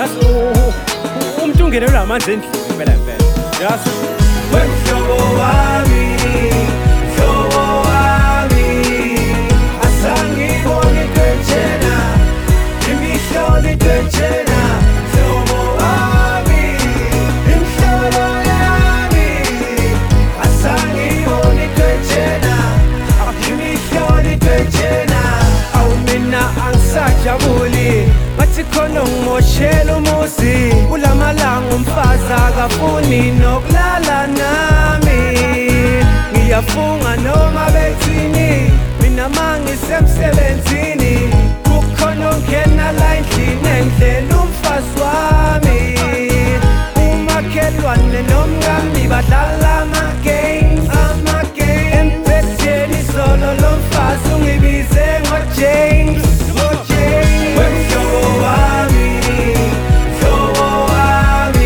yazi umuntu ungenelwa amanzi endlini impela yazi wemhlobo wami, mhlobo wami, asangiboni intwenjena, imihlolo intwenjena, mhlobo wami, imhlolo yami, asangiboni intwenjena, imihlolo intwenjena. Awu mina angisajabuli bathi khona ngimoshela umuzi kulamalanga umfazi akafuni nokulala nami ngiyafunga noma bethini mina mangisemsebenzini kukhona ongena la endlini endlela umfazi wami umakhelwane nomngani badlala ama-games empetheni solo lo mfazi ungibize ngo-James wemhlobo wami, mhlobo wami,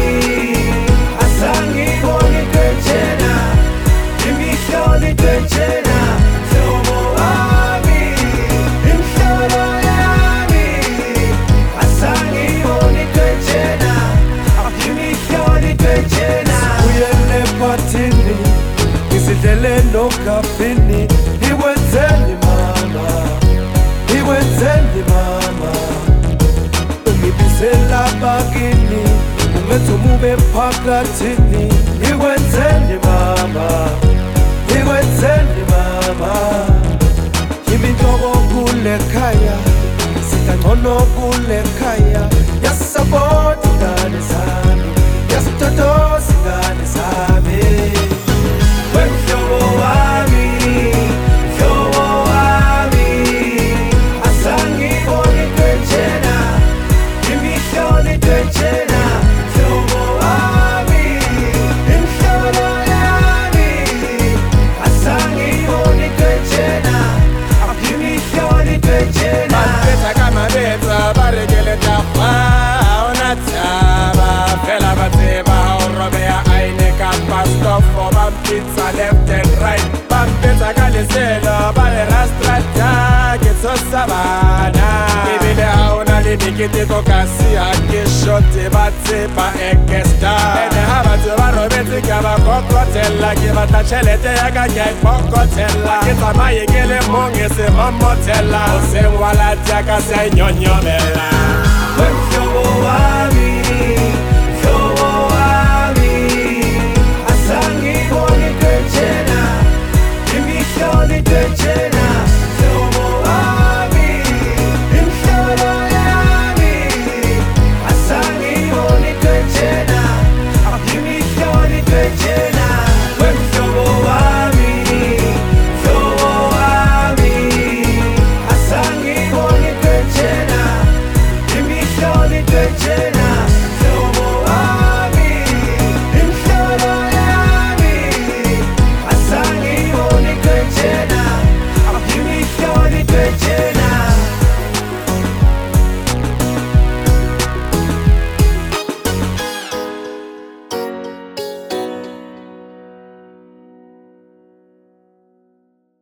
asangiboni intwenjena, imihlolo intwenjena, mhlobo wami, imhlolo yami, asangiboni intwenjena, imihlolo intwenjena. Uyele ephathini, ngizidlele nogabhini, ikwenzeni mama, ikwenzeni mama, ungibizela bakini, ungenza umubi phakathini, ikwenzeni mama, ikwenzeni mama, yimi inhloko kule khaya, singangcono kule khaya, yasisapota ingane zami, yasitotoza ingane zami. Wemhlobo wami, mhlobo wami, asangiboni intwenjena, imihlolo intwenjena, mhlobo wami, imhlolo yami, asangiboni intwenjena, imihlolo intwenjena. Bambetha kamabetha barekele tafwa unathaba phela batheba urobea ayine kapastofo bampitsa left and right bambetha kaleselo bale rastrata ketsosabana ibile hauna libikitiko kasi akishote batseba ekesta ene habatho barobetsi kabakokotela kibatachelete yakanyayipokotela kitsamayekele mongese mamotela usengwalatyaka senyonyomela Wemhlobo wami,